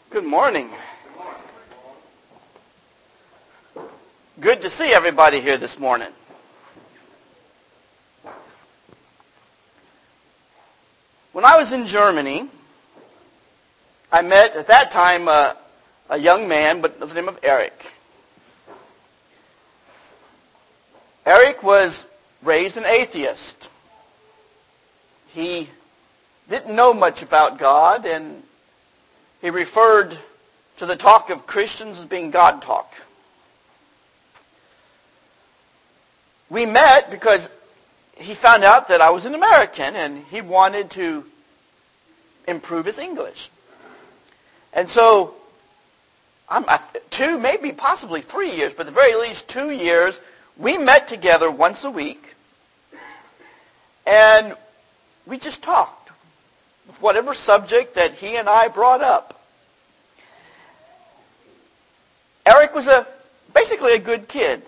Good morning. Good to see everybody here this morning. When I was in Germany, I met at that time a young man by the name of Eric. Eric was raised an atheist. He didn't know much about God, and he referred to the talk of Christians as being God talk. We met because he found out that I was an American and he wanted to improve his English. And so, maybe possibly 3 years, but at the very least 2 years, we met together once a week and we just talked. Whatever subject that he and I brought up. Eric was basically a good kid.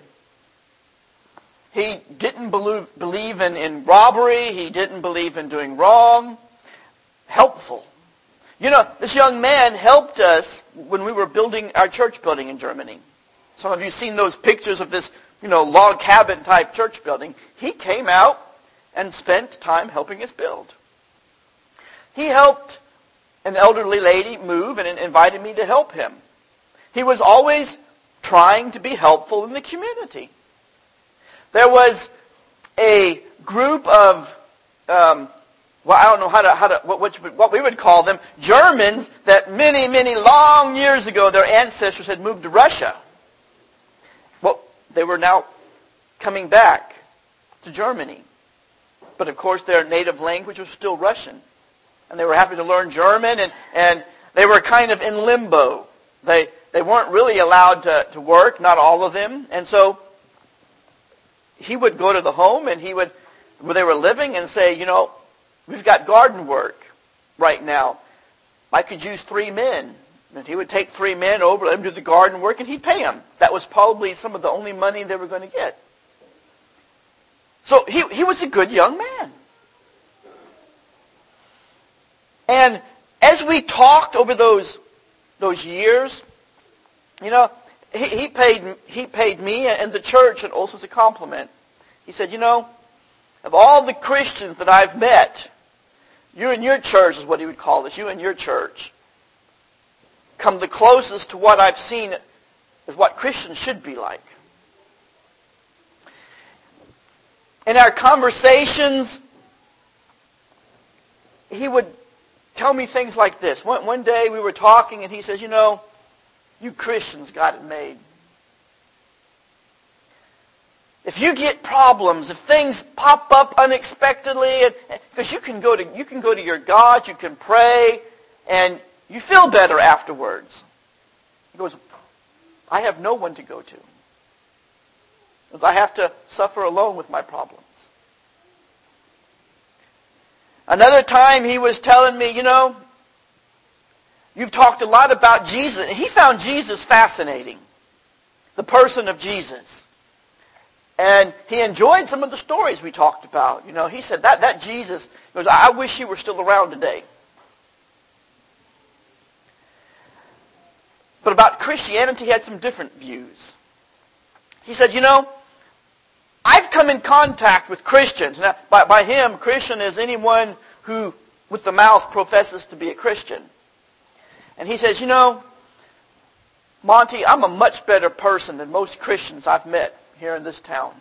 He didn't believe in robbery. He didn't believe in doing wrong. Helpful. You know, this young man helped us when we were building our church building in Germany. Some of you have seen those pictures of this, log cabin type church building. He came out and spent time helping us build. He helped an elderly lady move and invited me to help him. He was always trying to be helpful in the community. There was a group of, I don't know what we would call them, Germans that many, many long years ago their ancestors had moved to Russia. Well, they were now coming back to Germany. But of course their native language was still Russian. And they were happy to learn German, and they were kind of in limbo. They weren't really allowed to work, not all of them. And so he would go to the home and where they were living and say, we've got garden work right now. I could use 3 men. And he would take 3 men over, let them do the garden work, and he'd pay them. That was probably some of the only money they were going to get. So he was a good young man. And as we talked over those years, he paid me and the church and also as a compliment. He said, of all the Christians that I've met, you and your church is what he would call us, you and your church, come the closest to what I've seen as what Christians should be like. In our conversations, he would tell me things like this. One day we were talking and he says, you Christians got it made. If you get problems, if things pop up unexpectedly, because you can go to your God, you can pray, and you feel better afterwards. He goes, I have no one to go to. I have to suffer alone with my problems. Another time he was telling me, you've talked a lot about Jesus. And he found Jesus fascinating, the person of Jesus. And he enjoyed some of the stories we talked about. He said that Jesus, I wish he were still around today. But about Christianity, he had some different views. He said, I've come in contact with Christians. Now, by him, Christian is anyone who, with the mouth, professes to be a Christian. And he says, Monty, I'm a much better person than most Christians I've met here in this town.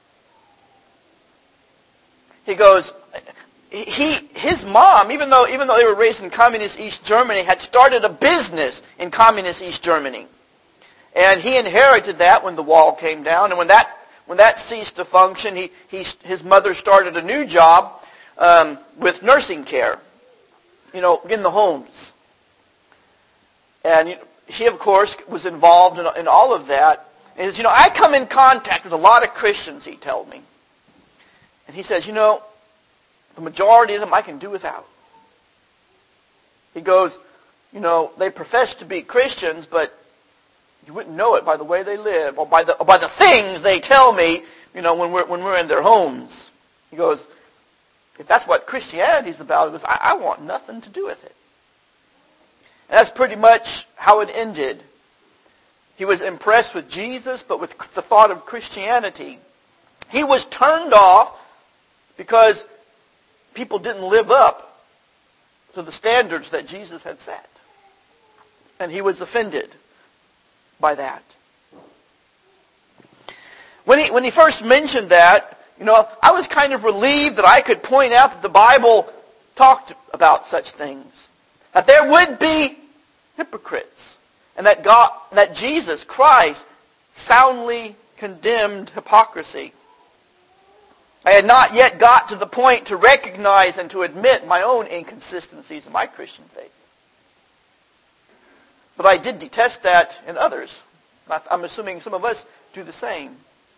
He goes, his mom, even though they were raised in communist East Germany, had started a business in communist East Germany. And he inherited that when the wall came down. And when that ceased to function, his mother started a new job with nursing care, in the homes. And he, of course, was involved in all of that. And he says, I come in contact with a lot of Christians, he told me. And he says, the majority of them I can do without. He goes, they profess to be Christians, but you wouldn't know it by the way they live or by the things they tell me, when we're in their homes. He goes, if that's what Christianity is about, he goes, I want nothing to do with it. And that's pretty much how it ended. He was impressed with Jesus, but with the thought of Christianity. He was turned off because people didn't live up to the standards that Jesus had set. And he was offended by that. When he first mentioned that, I was kind of relieved that I could point out that the Bible talked about such things. That there would be hypocrites. And that Jesus Christ soundly condemned hypocrisy. I had not yet got to the point to recognize and to admit my own inconsistencies in my Christian faith. But I did detest that in others. I'm assuming some of us do the same.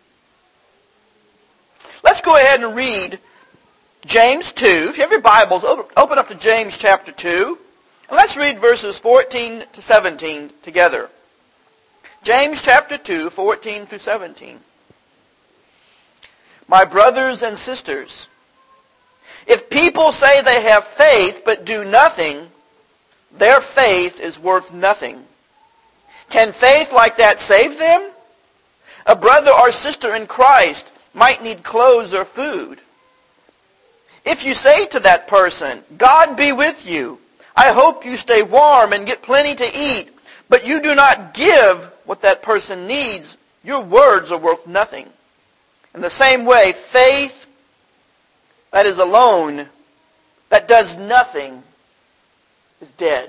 Let's go ahead and read James 2. If you have your Bibles, open up to James chapter 2. And let's read verses 14 to 17 together. James chapter 2, 14 through 17. My brothers and sisters, if people say they have faith but do nothing, their faith is worth nothing. Can faith like that save them? A brother or sister in Christ might need clothes or food. If you say to that person, God be with you, I hope you stay warm and get plenty to eat, but you do not give what that person needs, your words are worth nothing. In the same way, faith that is alone, that does nothing, is dead.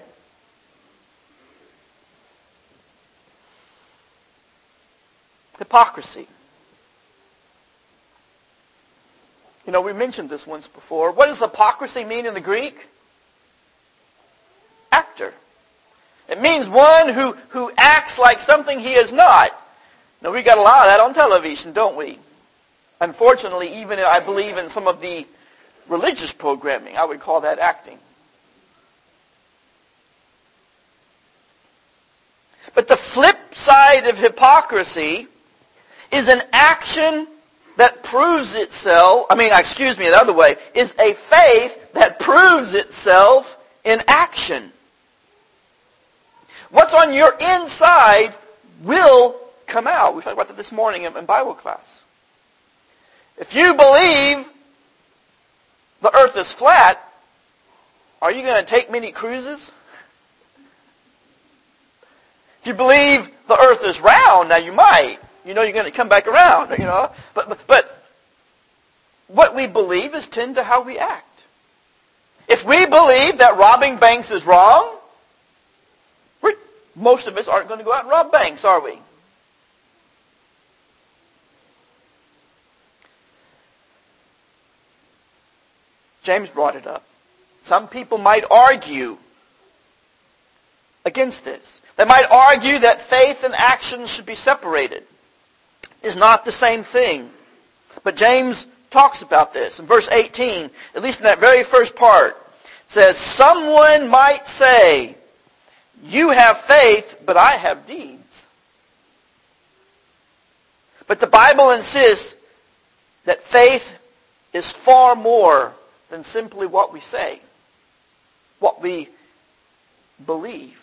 Hypocrisy. We mentioned this once before. What does hypocrisy mean in the Greek? Actor. It means one who acts like something he is not. Now, we got a lot of that on television, don't we? Unfortunately, even I believe in some of the religious programming, I would call that acting. But the flip side of hypocrisy is an action that proves itself, the other way, is a faith that proves itself in action. What's on your inside will come out. We talked about that this morning in Bible class. If you believe the earth is flat, are you going to take many cruises? If you believe the earth is round, now you might. You're going to come back around, But what we believe is tend to how we act. If we believe that robbing banks is wrong, most of us aren't going to go out and rob banks, are we? James brought it up. Some people might argue against this. They might argue that faith and action should be separated. It's not the same thing. But James talks about this. In verse 18, at least in that very first part, it says, someone might say, you have faith, but I have deeds. But the Bible insists that faith is far more than simply what we say, what we believe.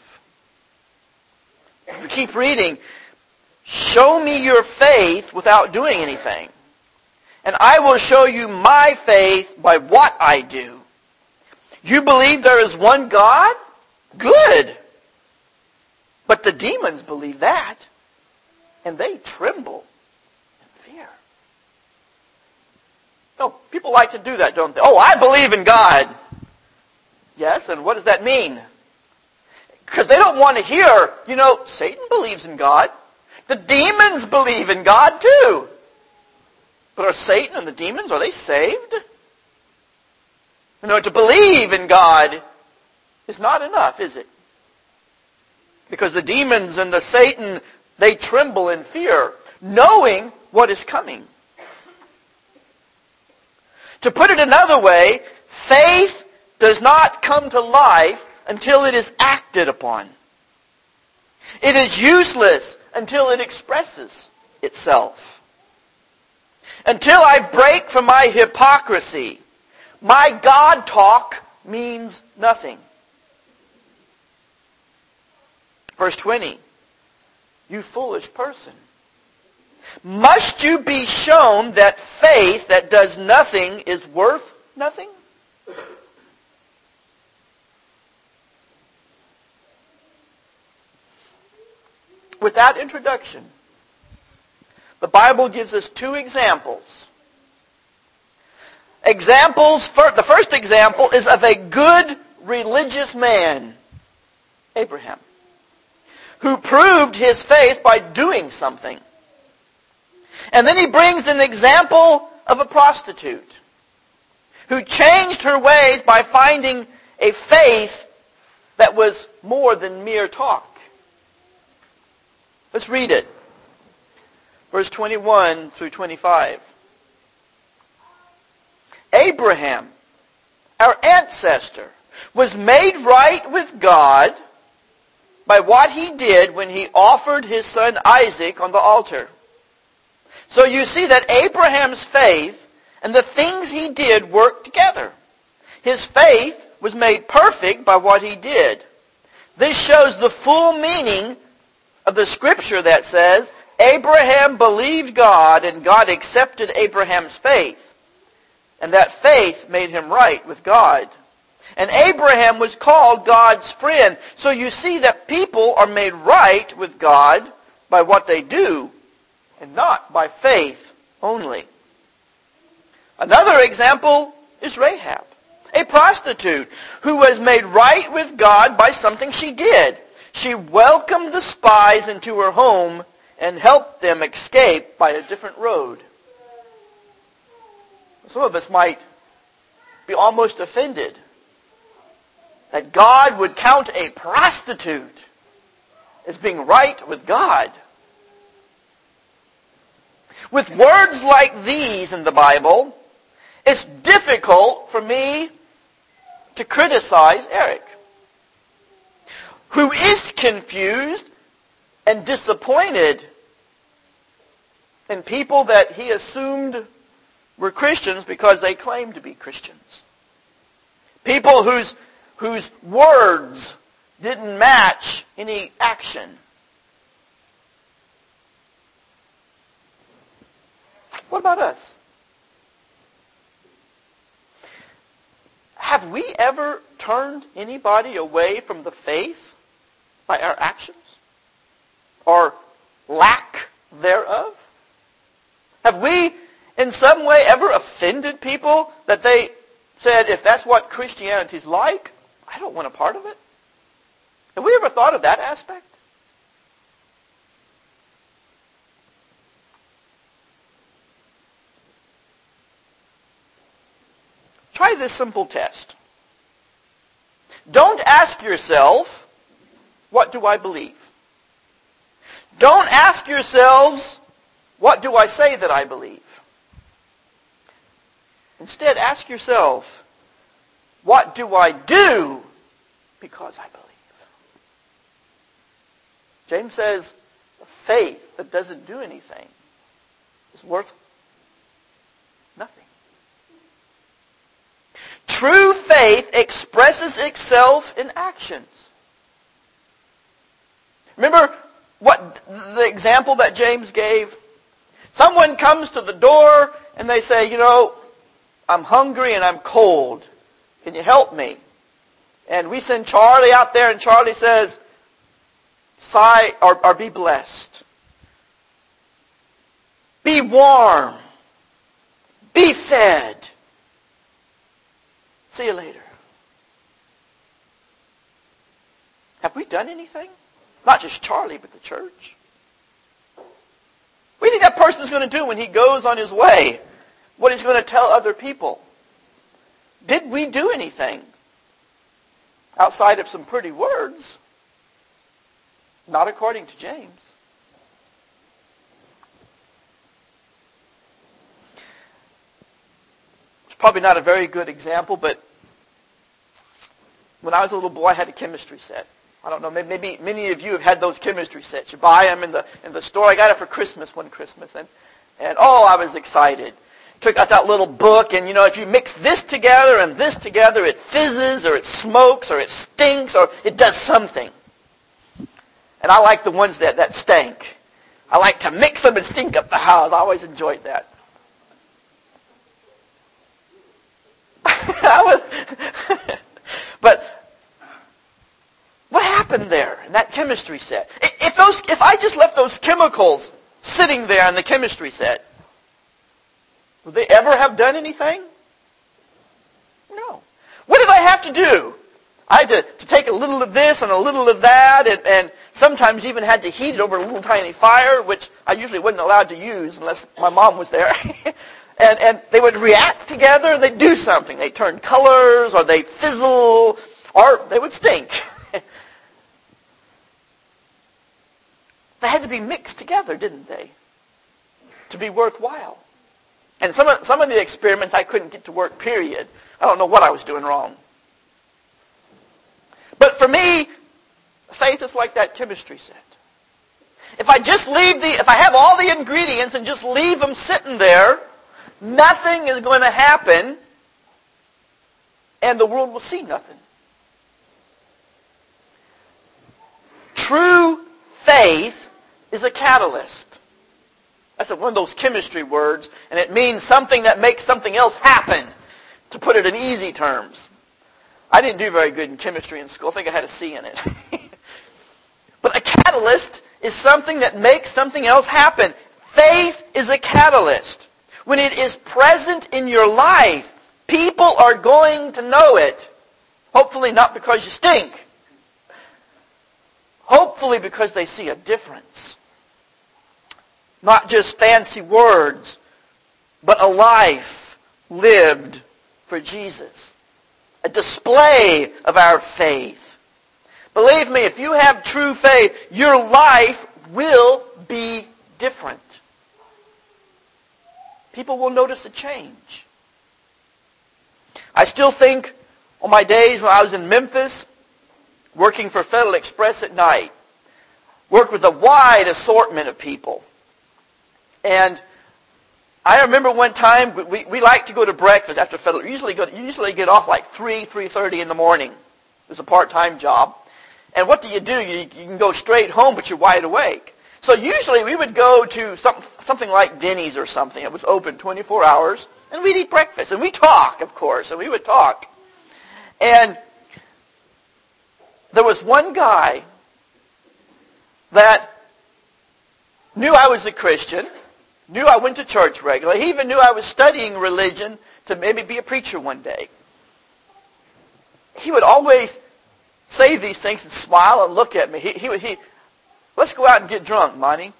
We keep reading, show me your faith without doing anything, and I will show you my faith by what I do. You believe there is one God? Good. But the demons believe that, and they tremble in fear. No, people like to do that, don't they? Oh, I believe in God. Yes, and what does that mean? Because they don't want to hear, Satan believes in God. The demons believe in God too. But are Satan and the demons, are they saved? To believe in God is not enough, is it? Because the demons and the Satan, they tremble in fear, knowing what is coming. To put it another way, faith does not come to life until it is acted upon. It is useless until it expresses itself. Until I break from my hypocrisy, my God talk means nothing. Verse 20. You foolish person. Must you be shown that faith that does nothing is worth nothing? With that introduction, the Bible gives us two examples. The first example is of a good religious man, Abraham, who proved his faith by doing something. And then he brings an example of a prostitute who changed her ways by finding a faith that was more than mere talk. Let's read it. Verse 21 through 25. Abraham, our ancestor, was made right with God by what he did when he offered his son Isaac on the altar. So you see that Abraham's faith and the things he did worked together. His faith was made perfect by what he did. This shows the full meaning of the scripture that says, Abraham believed God and God accepted Abraham's faith. And that faith made him right with God. And Abraham was called God's friend. So you see that people are made right with God by what they do and not by faith only. Another example is Rahab, a prostitute who was made right with God by something she did. She welcomed the spies into her home and helped them escape by a different road. Some of us might be almost offended that God would count a prostitute as being right with God. With words like these in the Bible, it's difficult for me to criticize Eric, who is confused and disappointed in people that he assumed were Christians because they claimed to be Christians. People whose words didn't match any action. What about us? Have we ever turned anybody away from the faith by our actions? Or lack thereof? Have we in some way ever offended people that they said, if that's what Christianity's like, I don't want a part of it? Have we ever thought of that aspect? Try this simple test. Don't ask yourself, what do I believe? Don't ask yourselves, what do I say that I believe? Instead, ask yourself, what do I do because I believe? James says, a faith that doesn't do anything is worth nothing. True faith expresses itself in actions. Remember what the example that James gave? Someone comes to the door and they say, I'm hungry and I'm cold. Can you help me? And we send Charlie out there and Charlie says, sigh or be blessed. Be warm. Be fed. See you later. Have we done anything? Not just Charlie, but the church. What do you think that person's going to do when he goes on his way? What he's going to tell other people? Did we do anything outside of some pretty words? Not according to James. It's probably not a very good example, but when I was a little boy, I had a chemistry set. I don't know, maybe many of you have had those chemistry sets. You buy them in the store. I got it for Christmas one Christmas, and I was excited. Took out that little book, and if you mix this together and this together, it fizzes, or it smokes, or it stinks, or it does something. And I like the ones that stink. I like to mix them and stink up the house. I always enjoyed that. But what happened there in that chemistry set? If I just left those chemicals sitting there in the chemistry set, would they ever have done anything? No. What did I have to do? I had to take a little of this and a little of that, and sometimes even had to heat it over a little tiny fire, which I usually wasn't allowed to use unless my mom was there. and they would react together, and they'd do something. They'd turn colors, or they'd fizzle, or they would stink. They had to be mixed together, didn't they, to be worthwhile? And some of the experiments I couldn't get to work, period. I don't know what I was doing wrong. But for me, faith is like that chemistry set. If I have all the ingredients and just leave them sitting there, nothing is going to happen, and the world will see nothing. True faith is a catalyst. That's one of those chemistry words, and it means something that makes something else happen, to put it in easy terms. I didn't do very good in chemistry in school. I think I had a C in it. But a catalyst is something that makes something else happen. Faith is a catalyst. When it is present in your life, people are going to know it. Hopefully not because you stink. Hopefully because they see a difference. Not just fancy words, but a life lived for Jesus. A display of our faith. Believe me, if you have true faith, your life will be different. People will notice a change. I still think on my days when I was in Memphis, working for Federal Express at night, worked with a wide assortment of people. And I remember one time, we like to go to breakfast after Federal. You usually get off like 3:30 in the morning. It was a part-time job. And what do? You can go straight home, but you're wide awake. So usually we would go to something like Denny's or something. It was open 24 hours. And we'd eat breakfast. And we'd talk, of course. And we would talk. And there was one guy that knew I was a Christian, knew I went to church regularly. He even knew I was studying religion to maybe be a preacher one day. He would always say these things and smile and look at me. Let's go out and get drunk, Monty.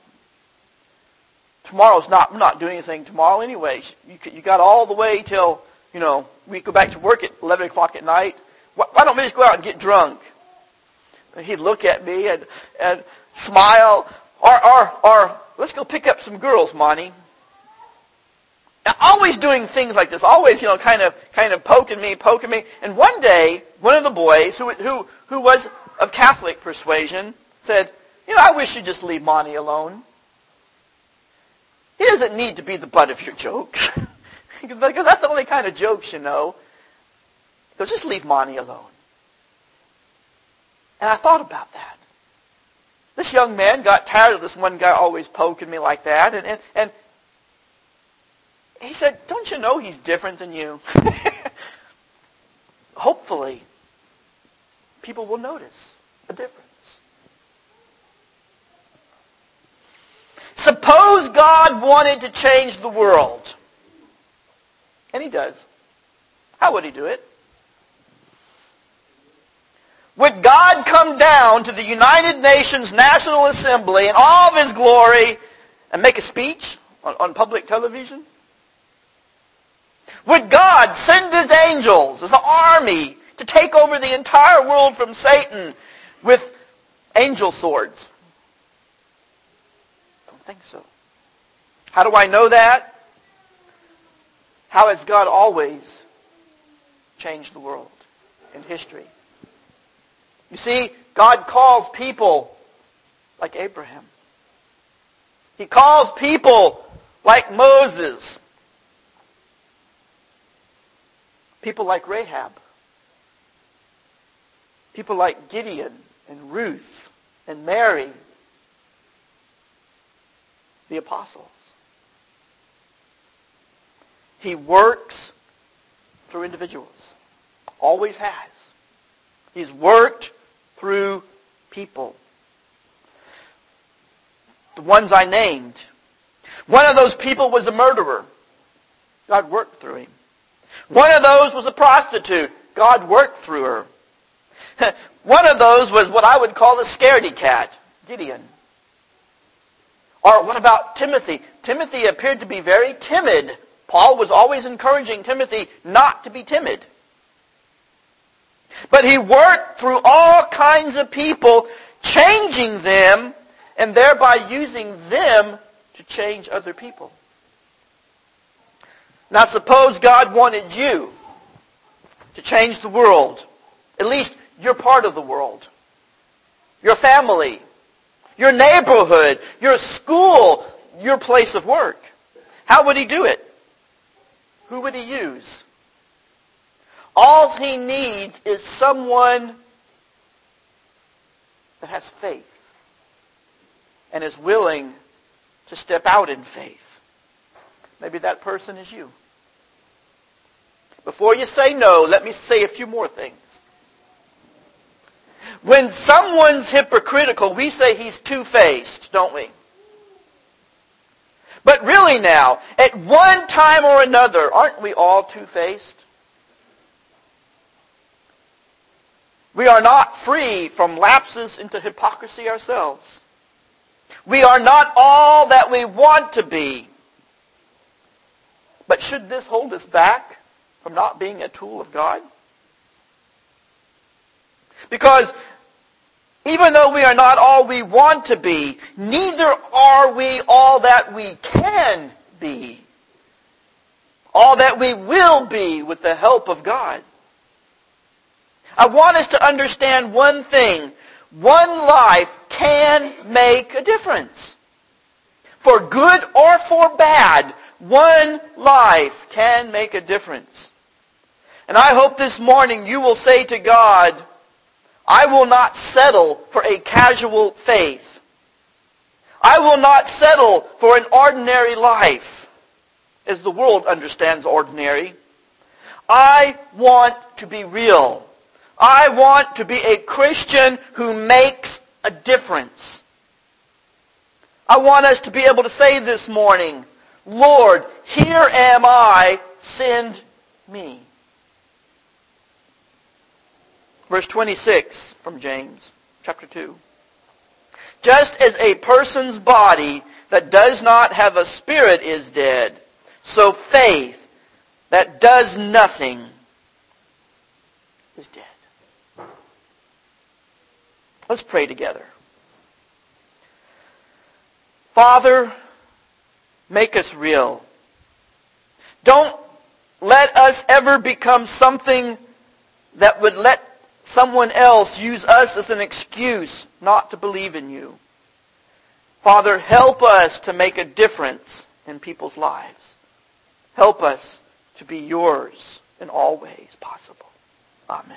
We're not doing anything tomorrow anyway. You got all the way till, we go back to work at 11 o'clock at night. Why don't we just go out and get drunk? And he'd look at me and smile. Or let's go pick up some girls, Monty. Now, always doing things like this, always, kind of poking me. And one day, one of the boys who was of Catholic persuasion said, I wish you'd just leave Monty alone. He doesn't need to be the butt of your jokes. Because that's the only kind of jokes you know. So just leave Monty alone. And I thought about that. This young man got tired of this one guy always poking me like that. And he said, don't you know he's different than you? Hopefully, people will notice a difference. Suppose God wanted to change the world. And he does. How would he do it? Would God come down to the United Nations National Assembly in all of his glory and make a speech on public television? Would God send his angels as an army to take over the entire world from Satan with angel swords? I don't think so. How do I know that? How has God always changed the world in history? You see, God calls people like Abraham. He calls people like Moses. People like Rahab. People like Gideon and Ruth and Mary, the apostles. He works through individuals. Always has. He's worked through people. The ones I named. One of those people was a murderer. God worked through him. One of those was a prostitute. God worked through her. One of those was what I would call a scaredy cat, Gideon. Or what about Timothy? Timothy appeared to be very timid. Paul was always encouraging Timothy not to be timid. But he worked through all kinds of people, changing them, and thereby using them to change other people. Now suppose God wanted you to change the world. At least you're part of the world. Your family, your neighborhood, your school, your place of work. How would he do it? Who would he use? All he needs is someone that has faith and is willing to step out in faith. Maybe that person is you. Before you say no, let me say a few more things. When someone's hypocritical, we say he's two-faced, don't we? But really now, at one time or another, aren't we all two-faced? We are not free from lapses into hypocrisy ourselves. We are not all that we want to be. But should this hold us back from not being a tool of God? Because even though we are not all we want to be, neither are we all that we can be. All that we will be with the help of God. I want us to understand one thing. One life can make a difference. For good or for bad, one life can make a difference. And I hope this morning you will say to God, I will not settle for a casual faith. I will not settle for an ordinary life, as the world understands ordinary. I want to be real. I want to be a Christian who makes a difference. I want us to be able to say this morning, Lord, here am I, send me. Verse 26 from James, chapter 2. Just as a person's body that does not have a spirit is dead, so faith that does nothing is dead. Let's pray together. Father, make us real. Don't let us ever become something that would let someone else use us as an excuse not to believe in you. Father, help us to make a difference in people's lives. Help us to be yours in all ways possible. Amen.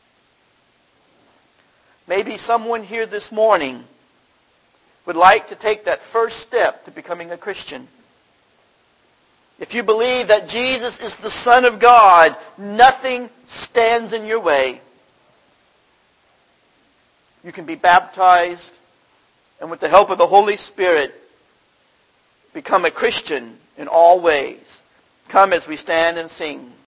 Maybe someone here this morning would like to take that first step to becoming a Christian. If you believe that Jesus is the Son of God, nothing stands in your way. You can be baptized and with the help of the Holy Spirit become a Christian in all ways. Come as we stand and sing.